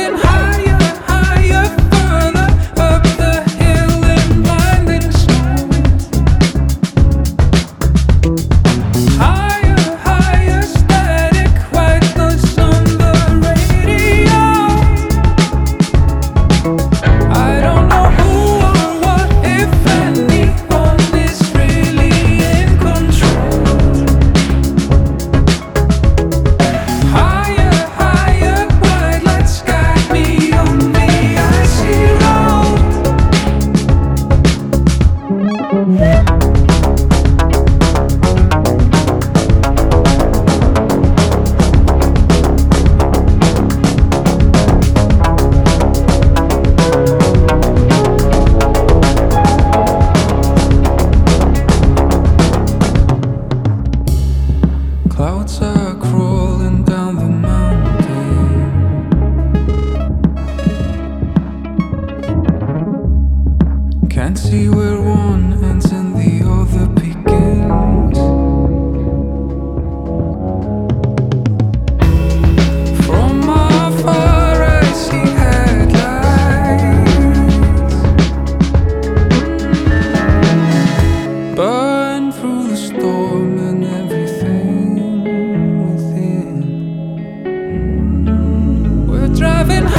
driving higher, higher, further up the hill in blinding snow. Higher, higher, static white noise on the radio. I don't know who or what, if anyone is really in control. Higher, higher, white lights guide me on the icy road. Clouds are crawling down the mountain. Can't see where one ends and the other begins. From afar I see headlights burn through the storm and everything within. We're driving